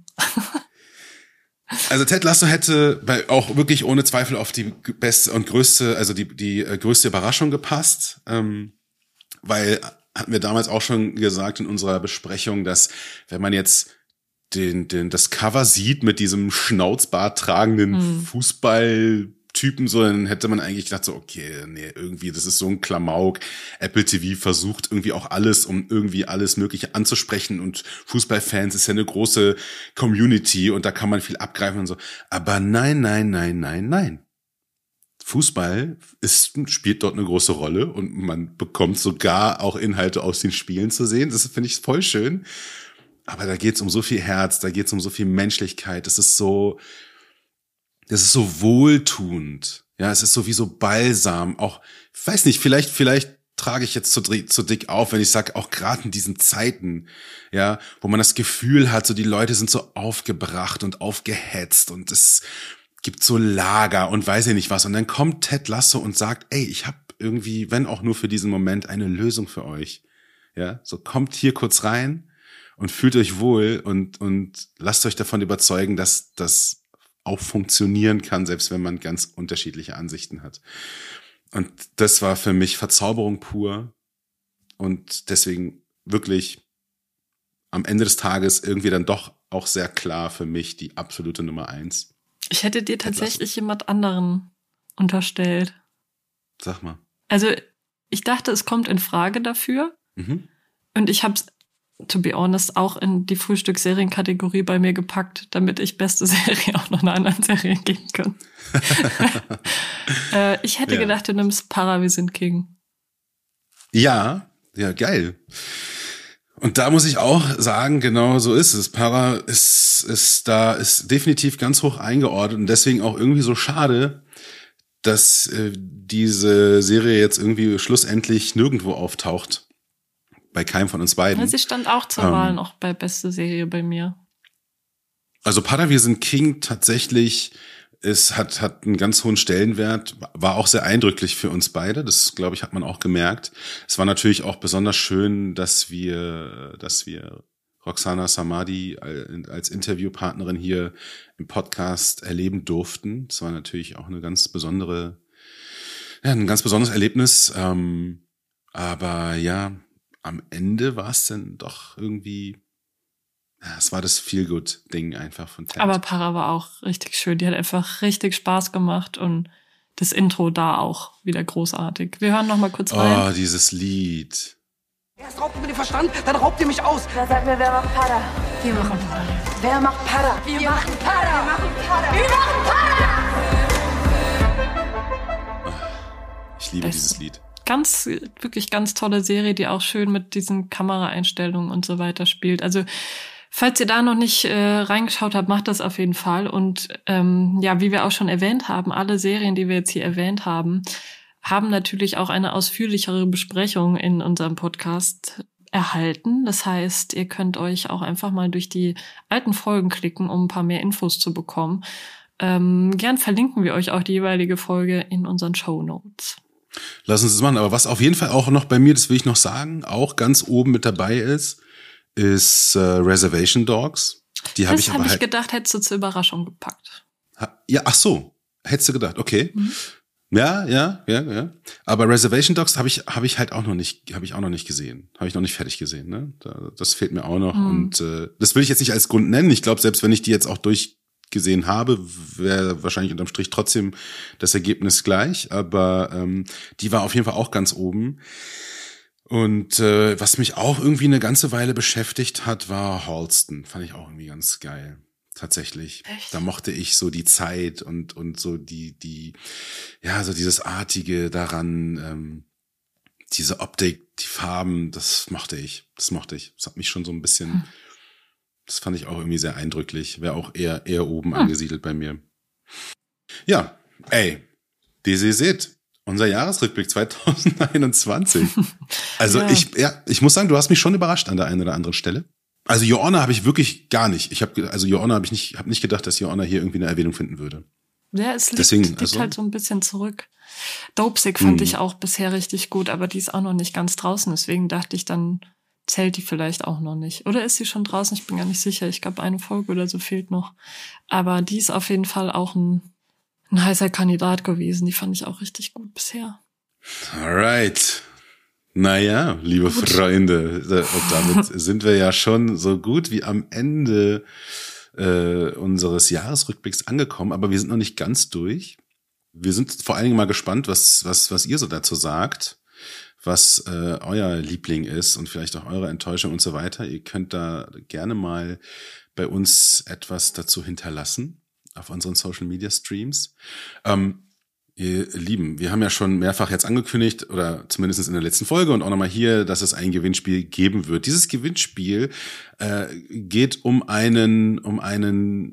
Also Ted Lasso hätte bei, auch wirklich ohne Zweifel auf die beste und größte, also die die größte Überraschung gepasst, ähm, weil hatten wir damals auch schon gesagt in unserer Besprechung, dass wenn man jetzt den den das Cover sieht mit diesem Schnauzbart tragenden hm. Fußballtypen, so, dann hätte man eigentlich gedacht so, okay, nee, irgendwie, das ist so ein Klamauk. Apple T V versucht irgendwie auch alles, um irgendwie alles Mögliche anzusprechen, und Fußballfans ist ja eine große Community und da kann man viel abgreifen und so. Aber nein, nein, nein, nein, nein. Fußball ist, spielt dort eine große Rolle und man bekommt sogar auch Inhalte aus den Spielen zu sehen. Das finde ich voll schön. Aber da geht's um so viel Herz, da geht's um so viel Menschlichkeit. Das ist so, das ist so wohltuend. Ja, es ist so wie so Balsam. Auch, ich weiß nicht, vielleicht, vielleicht trage ich jetzt zu, zu dick auf, wenn ich sage, auch gerade in diesen Zeiten, ja, wo man das Gefühl hat, so die Leute sind so aufgebracht und aufgehetzt und es gibt so Lager und weiß ich nicht was. Und dann kommt Ted Lasso und sagt, ey, ich habe irgendwie, wenn auch nur für diesen Moment, eine Lösung für euch. Ja, so kommt hier kurz rein und fühlt euch wohl und, und lasst euch davon überzeugen, dass das auch funktionieren kann, selbst wenn man ganz unterschiedliche Ansichten hat. Und das war für mich Verzauberung pur und deswegen wirklich am Ende des Tages irgendwie dann doch auch sehr klar für mich die absolute Nummer eins. Ich hätte dir tatsächlich jemand anderen unterstellt. Sag mal. Also ich dachte, es kommt in Frage dafür. Mhm. Und ich habe es, to be honest, auch in die Frühstücksserien-Kategorie bei mir gepackt, damit ich beste Serie auch noch einer anderen Serie geben kann. äh, ich hätte ja. gedacht, du nimmst Para, wir sind King. Ja, ja, geil. Und da muss ich auch sagen, genau so ist es. Para ist, ist da, ist definitiv ganz hoch eingeordnet und deswegen auch irgendwie so schade, dass äh, diese Serie jetzt irgendwie schlussendlich nirgendwo auftaucht. Bei keinem von uns beiden. Ja, sie stand auch zur ähm, Wahl noch bei beste Serie bei mir. Also Para, wir sind King tatsächlich, es hat, hat einen ganz hohen Stellenwert, war auch sehr eindrücklich für uns beide. Das, glaube ich, hat man auch gemerkt. Es war natürlich auch besonders schön, dass wir, dass wir Roxana Samadi als Interviewpartnerin hier im Podcast erleben durften. Es war natürlich auch eine ganz besondere, ja, ein ganz besonderes Erlebnis. Ähm, aber ja, am Ende war es dann doch irgendwie, ja, es war das Feel-Good-Ding einfach von Ted. Aber Para war auch richtig schön. Die hat einfach richtig Spaß gemacht und das Intro da auch wieder großartig. Wir hören noch mal kurz rein. Oh, dieses Lied. Erst raubt ihr mir den Verstand, dann raubt ihr mich aus. Da sag mir, wer macht Para? Wir machen Para. Wer macht Para? Wir, Wir machen Para. Wir machen Para. Wir machen Para. Ich liebe das dieses Lied. Ganz, wirklich ganz tolle Serie, die auch schön mit diesen Kameraeinstellungen und so weiter spielt. Also, falls ihr da noch nicht äh, reingeschaut habt, macht das auf jeden Fall. Und ähm, ja, wie wir auch schon erwähnt haben, alle Serien, die wir jetzt hier erwähnt haben, haben natürlich auch eine ausführlichere Besprechung in unserem Podcast erhalten. Das heißt, ihr könnt euch auch einfach mal durch die alten Folgen klicken, um ein paar mehr Infos zu bekommen. Ähm, gern verlinken wir euch auch die jeweilige Folge in unseren Shownotes. Lass uns das machen. Aber was auf jeden Fall auch noch bei mir, das will ich noch sagen, auch ganz oben mit dabei ist, ist äh, Reservation Dogs. Die habe ich aber Das habe ich halt, gedacht, hättest du zur Überraschung gepackt. ha, ja, ach so, hättest du gedacht, okay. Mhm. Ja, ja, ja, ja. Aber Reservation Dogs habe ich habe ich halt auch noch nicht, habe ich auch noch nicht gesehen, habe ich noch nicht fertig gesehen. Ne, da, das fehlt mir auch noch Mhm. und äh, das will ich jetzt nicht als Grund nennen. Ich glaube, selbst wenn ich die jetzt auch durchgesehen habe, wäre wahrscheinlich unterm Strich trotzdem das Ergebnis gleich. Aber ähm, die war auf jeden Fall auch ganz oben. Und äh, was mich auch irgendwie eine ganze Weile beschäftigt hat, war Halston. Fand ich auch irgendwie ganz geil. Tatsächlich. Echt? Da mochte ich so die Zeit und und so die die ja so dieses Artige daran, ähm, diese Optik, die Farben, das mochte ich, das mochte ich. Das hat mich schon so ein bisschen, Hm. das fand ich auch irgendwie sehr eindrücklich. Wäre auch eher eher oben Hm. angesiedelt bei mir. Ja, ey, this is it. Unser Jahresrückblick zwanzig einundzwanzig. Also Ja. ich ja, ich muss sagen, du hast mich schon überrascht an der einen oder anderen Stelle. Also Your Honor habe ich wirklich gar nicht. Ich habe also Your Honor habe ich nicht habe nicht gedacht, dass Your Honor hier irgendwie eine Erwähnung finden würde. Ja, es liegt, Deswegen, liegt also- halt so ein bisschen zurück. Dopesick fand Mhm. ich auch bisher richtig gut, aber die ist auch noch nicht ganz draußen. Deswegen dachte ich, dann zählt die vielleicht auch noch nicht. Oder ist sie schon draußen? Ich bin gar nicht sicher. Ich glaube, eine Folge oder so fehlt noch. Aber die ist auf jeden Fall auch ein, ein heißer Kandidat gewesen. Die fand ich auch richtig gut bisher. Alright. Naja, liebe Gut. Freunde, und damit sind wir ja schon so gut wie am Ende äh, unseres Jahresrückblicks angekommen, aber wir sind noch nicht ganz durch. Wir sind vor allen Dingen mal gespannt, was was was ihr so dazu sagt, was äh, euer Liebling ist und vielleicht auch eure Enttäuschung und so weiter. Ihr könnt da gerne mal bei uns etwas dazu hinterlassen auf unseren Social Media Streams. Ähm, Ihr Lieben, wir haben ja schon mehrfach jetzt angekündigt, oder zumindest in der letzten Folge und auch nochmal hier, dass es ein Gewinnspiel geben wird. Dieses Gewinnspiel äh, geht um einen um einen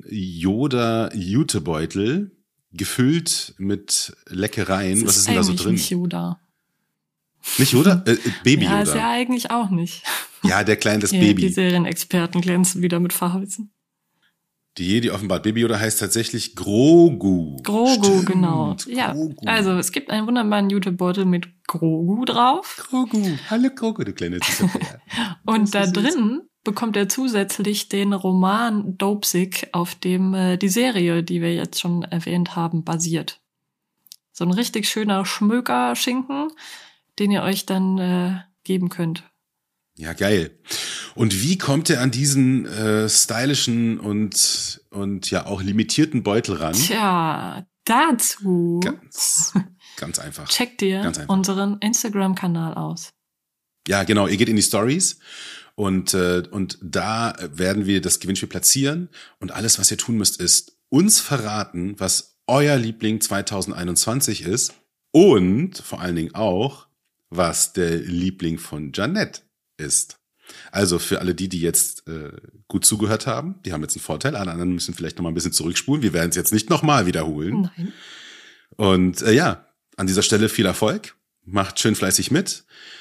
Yoda-Jutebeutel, gefüllt mit Leckereien. Das Was ist denn da so eigentlich drin? nicht Yoda. Nicht Yoda? Äh, Baby Ja, ist ja Yoda. eigentlich auch nicht. Ja, der Kleine, das Ja, Baby. Die Serienexperten glänzen wieder mit Fachwissen. Die Jedi offenbart. Baby Yoda heißt tatsächlich Grogu. Grogu, Stimmt, genau. Ja, Grogu. also es gibt einen wunderbaren Jutebeutel mit Grogu drauf. Grogu. Hallo Grogu, du kleine süße Bär. Und da Das ist drin bekommt er zusätzlich den Roman Dopesick, auf dem äh, die Serie, die wir jetzt schon erwähnt haben, basiert. So ein richtig schöner Schmöker-Schinken, den ihr euch dann äh, geben könnt. Ja, geil. Und wie kommt er an diesen äh, stylischen und und ja auch limitierten Beutel ran? Tja, dazu Ganz, ganz einfach. checkt ihr Ganz einfach. unseren Instagram-Kanal aus. Ja, genau. Ihr geht in die Stories und äh, und da werden wir das Gewinnspiel platzieren und alles, was ihr tun müsst, ist uns verraten, was euer Liebling zwanzig einundzwanzig ist und vor allen Dingen auch, was der Liebling von Jeanette ist. Also für alle die, die jetzt äh, gut zugehört haben, die haben jetzt einen Vorteil, alle anderen müssen vielleicht noch mal ein bisschen zurückspulen. Wir werden es jetzt nicht nochmal wiederholen. Nein. Und äh, ja, an dieser Stelle viel Erfolg, macht schön fleißig mit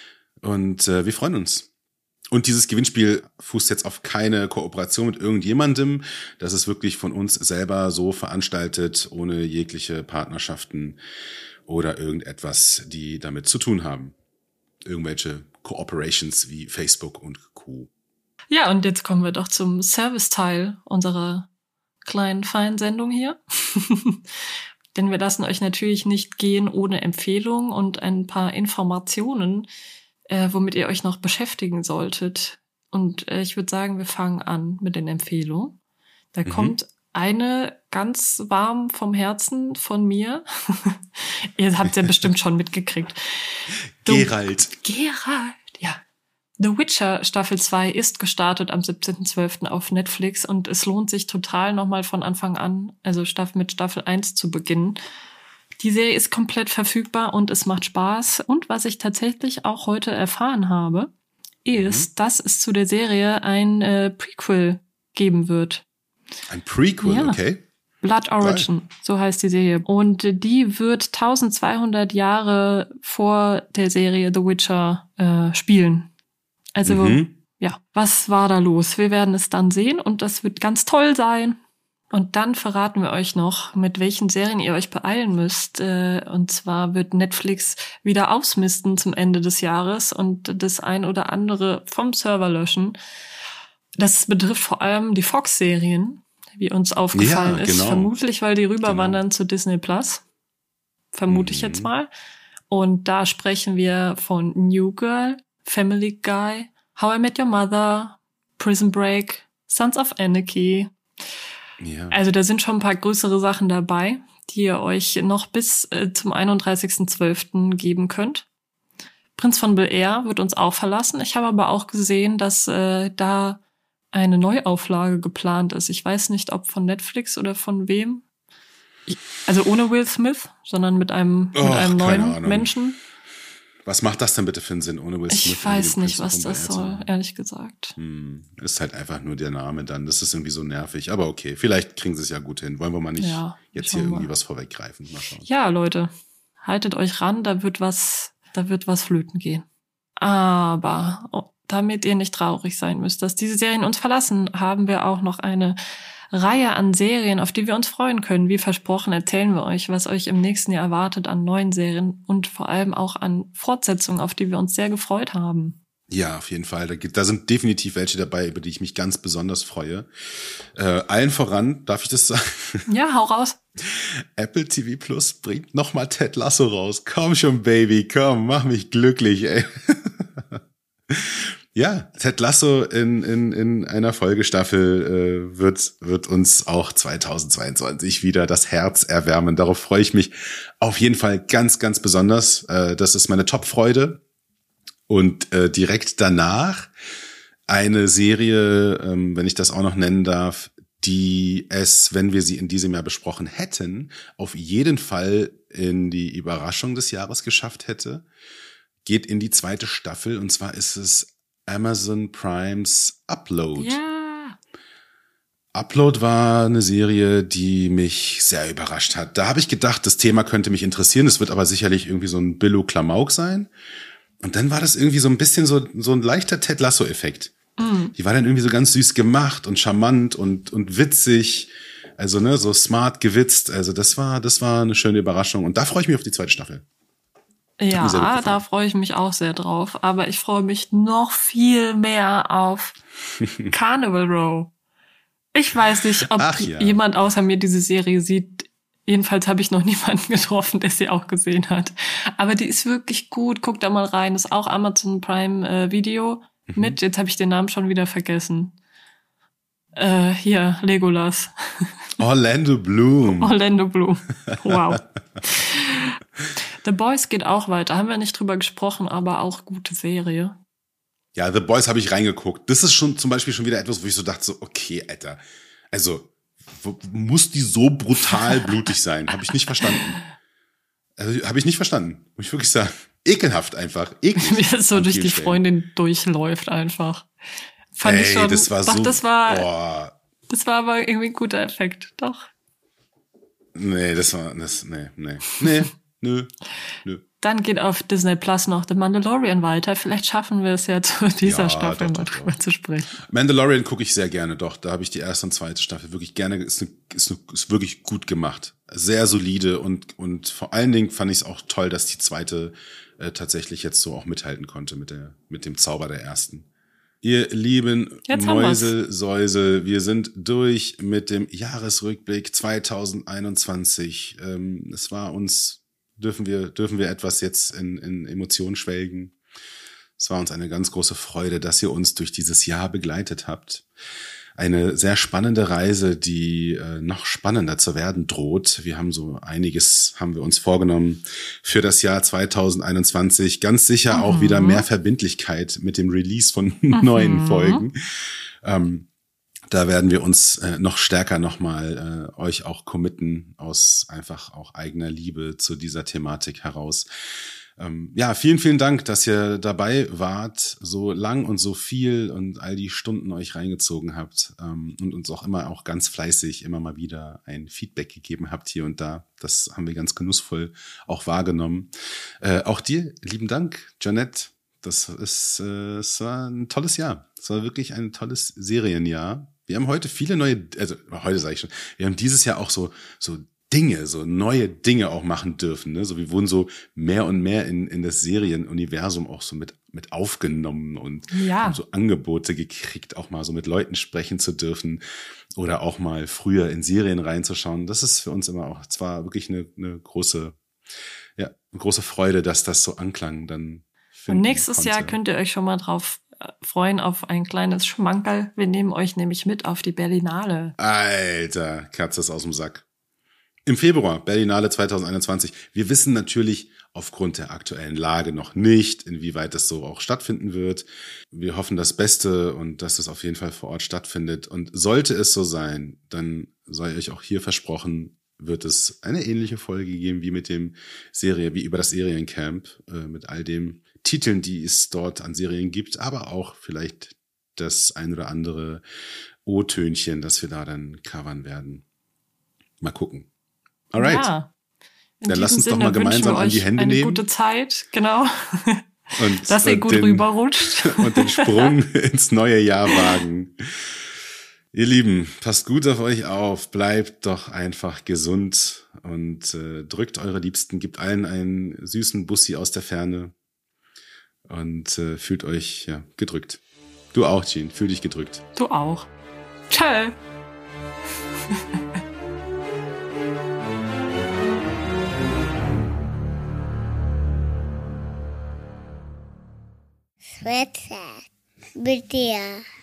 und äh, wir freuen uns. Und dieses Gewinnspiel fußt jetzt auf keine Kooperation mit irgendjemandem. Das ist wirklich von uns selber so veranstaltet, ohne jegliche Partnerschaften oder irgendetwas, die damit zu tun haben. Irgendwelche Cooperations wie Facebook und Co. Ja, und jetzt kommen wir doch zum Service-Teil unserer kleinen, feinen Sendung hier. Denn wir lassen euch natürlich nicht gehen ohne Empfehlung und ein paar Informationen, äh, womit ihr euch noch beschäftigen solltet. Und äh, ich würde sagen, wir fangen an mit den Empfehlungen. Da Mhm. kommt eine ganz warm vom Herzen von mir. Ihr habt ja bestimmt schon mitgekriegt. Du- Gerald. Gerald, ja. The Witcher Staffel zwei ist gestartet am siebzehnten zwölften auf Netflix und es lohnt sich total nochmal von Anfang an, also Staffel mit Staffel eins zu beginnen. Die Serie ist komplett verfügbar und es macht Spaß. Und was ich tatsächlich auch heute erfahren habe, ist, Mhm. dass es zu der Serie ein äh, Prequel geben wird. Ein Prequel, Ja. okay. Blood Origin, so heißt die Serie. Und die wird tausendzweihundert Jahre vor der Serie The Witcher äh, spielen. Also, Mhm. ja, was war da los? Wir werden es dann sehen und das wird ganz toll sein. Und dann verraten wir euch noch, mit welchen Serien ihr euch beeilen müsst. Und zwar wird Netflix wieder ausmisten zum Ende des Jahres und das ein oder andere vom Server löschen. Das betrifft vor allem die Fox-Serien, wie uns aufgefallen ja, ist. genau. Vermutlich, weil die rüberwandern genau. zu Disney Plus. Vermute mhm. ich jetzt mal. Und da sprechen wir von New Girl, Family Guy, How I Met Your Mother, Prison Break, Sons of Anarchy. Ja. Also da sind schon ein paar größere Sachen dabei, die ihr euch noch bis äh, zum einunddreißigsten zwölften geben könnt. Prinz von Bel-Air wird uns auch verlassen. Ich habe aber auch gesehen, dass äh, da eine Neuauflage geplant ist. Ich weiß nicht, ob von Netflix oder von wem. Ich, also ohne Will Smith, sondern mit einem, Och, mit einem neuen Menschen. Was macht das denn bitte für einen Sinn ohne Will Smith? Ich weiß nicht, was das soll, ehrlich gesagt. Hm, ist halt einfach nur der Name dann. Das ist irgendwie so nervig. Aber okay, vielleicht kriegen sie es ja gut hin. Wollen wir mal nicht ja, jetzt hier irgendwie mal. was vorweggreifen. Mal schauen. Ja, Leute, haltet euch ran, da wird was, da wird was flöten gehen. Aber oh, damit ihr nicht traurig sein müsst, dass diese Serien uns verlassen, haben wir auch noch eine Reihe an Serien, auf die wir uns freuen können. Wie versprochen erzählen wir euch, was euch im nächsten Jahr erwartet an neuen Serien und vor allem auch an Fortsetzungen, auf die wir uns sehr gefreut haben. Ja, auf jeden Fall. Da, gibt, da sind definitiv welche dabei, über die ich mich ganz besonders freue. Äh, allen voran, darf ich das sagen? Ja, hau raus. Apple T V Plus bringt nochmal Ted Lasso raus. Komm schon, Baby, komm, mach mich glücklich, ey. Ja, Ted Lasso in in in einer Folgestaffel äh, wird wird uns auch zweitausendzweiundzwanzig wieder das Herz erwärmen. Darauf freue ich mich auf jeden Fall ganz ganz besonders. Äh, das ist meine Top-Freude. Und äh, direkt danach eine Serie, ähm, wenn ich das auch noch nennen darf, die es, wenn wir sie in diesem Jahr besprochen hätten, auf jeden Fall in die Überraschung des Jahres geschafft hätte. Geht in die zweite Staffel und zwar ist es Amazon Primes Upload. Ja. Upload war eine Serie, die mich sehr überrascht hat. Da habe ich gedacht, das Thema könnte mich interessieren. Es wird aber sicherlich irgendwie so ein Billo-Klamauk sein. Und dann war das irgendwie so ein bisschen so, so ein leichter Ted Lasso-Effekt. Mm. Die war dann irgendwie so ganz süß gemacht und charmant und, und witzig. Also, ne, so smart gewitzt. Also, das war, das war eine schöne Überraschung. Und da freue ich mich auf die zweite Staffel. Ja, da freue ich mich auch sehr drauf. Aber ich freue mich noch viel mehr auf Carnival Row. Ich weiß nicht, ob Ach, ja. jemand außer mir diese Serie sieht. Jedenfalls habe ich noch niemanden getroffen, der sie auch gesehen hat. Aber die ist wirklich gut. Guckt da mal rein. Ist auch Amazon Prime äh, Video mhm. mit. Jetzt habe ich den Namen schon wieder vergessen. Äh, hier, Legolas. Orlando Bloom. Orlando Bloom. Wow. The Boys geht auch weiter. Haben wir nicht drüber gesprochen, aber auch gute Serie. Ja, The Boys habe ich reingeguckt. Das ist schon zum Beispiel schon wieder etwas, wo ich so dachte, so, okay, Alter. Also, wo, muss die so brutal blutig sein? Habe ich nicht verstanden. Also, habe ich nicht verstanden. Muss ich wirklich sagen. Ekelhaft einfach. Eklig. Wie es so durch die Stellen. Freundin durchläuft einfach. Fand Ey, ich schon. das war doch, so. Das war, boah. das war aber irgendwie ein guter Effekt. Doch. Nee, das war, das, nee, nee, nee. Nö, nö. Dann geht auf Disney Plus noch The Mandalorian weiter. Vielleicht schaffen wir es ja zu dieser ja, Staffel doch, mal doch, drüber doch. zu sprechen. Mandalorian gucke ich sehr gerne, doch. Da habe ich die erste und zweite Staffel wirklich gerne. Ist, eine, ist, eine, ist wirklich gut gemacht. Sehr solide und und vor allen Dingen fand ich es auch toll, dass die zweite äh, tatsächlich jetzt so auch mithalten konnte mit der mit dem Zauber der ersten. Ihr lieben Mäuselsäusel, wir sind durch mit dem Jahresrückblick zweitausendeinundzwanzig. Ähm, es war uns, dürfen wir, dürfen wir etwas jetzt in, in Emotionen schwelgen. Es war uns eine ganz große Freude, dass ihr uns durch dieses Jahr begleitet habt. Eine sehr spannende Reise, die äh, noch spannender zu werden droht. Wir haben so einiges, haben wir uns vorgenommen für das Jahr zweitausendeinundzwanzig. Ganz sicher mhm. auch wieder mehr Verbindlichkeit mit dem Release von mhm. neuen Folgen. Ähm, da werden wir uns äh, noch stärker nochmal äh, euch auch committen, aus einfach auch eigener Liebe zu dieser Thematik heraus. Ähm, ja, vielen, vielen Dank, dass ihr dabei wart, so lang und so viel und all die Stunden euch reingezogen habt ähm, und uns auch immer auch ganz fleißig immer mal wieder ein Feedback gegeben habt hier und da. Das haben wir ganz genussvoll auch wahrgenommen. Äh, auch dir, lieben Dank, Jeanette. Das ist, äh, es war ein tolles Jahr. Es war wirklich ein tolles Serienjahr. Wir haben heute viele neue, also heute sage ich schon, wir haben dieses Jahr auch so so Dinge, so neue Dinge auch machen dürfen. Ne? So, wir wurden so mehr und mehr in, in das Serienuniversum auch so mit, mit aufgenommen und ja. haben so Angebote gekriegt, auch mal so mit Leuten sprechen zu dürfen oder auch mal früher in Serien reinzuschauen. Das ist für uns immer auch zwar wirklich eine, eine große, ja, eine große Freude, dass das so Anklang dann Und nächstes konnte. Jahr könnt ihr euch schon mal drauf freuen auf ein kleines Schmankerl. Wir nehmen euch nämlich mit auf die Berlinale. Alter, Katze ist aus dem Sack. Im Februar, Berlinale zwanzig einundzwanzig. Wir wissen natürlich aufgrund der aktuellen Lage noch nicht, inwieweit das so auch stattfinden wird. Wir hoffen das Beste und dass es auf jeden Fall vor Ort stattfindet. Und sollte es so sein, dann sei euch auch hier versprochen, wird es eine ähnliche Folge geben wie mit dem Serie, wie über das Seriencamp, äh, mit all den Titeln, die es dort an Serien gibt, aber auch vielleicht das ein oder andere O-Tönchen, das wir da dann covern werden. Mal gucken. Alright. Ja. Dann lass uns doch mal gemeinsam an die Hände eine nehmen. Eine gute Zeit, genau. Und, dass ihr und gut den, rüberrutscht. Und den Sprung ins neue Jahr wagen. Ihr Lieben, passt gut auf euch auf, bleibt doch einfach gesund und äh, drückt eure Liebsten, gebt allen einen süßen Bussi aus der Ferne und äh, fühlt euch ja gedrückt. Du auch, Jean, fühl dich gedrückt. Du auch. Tschö. Wetter mit dir.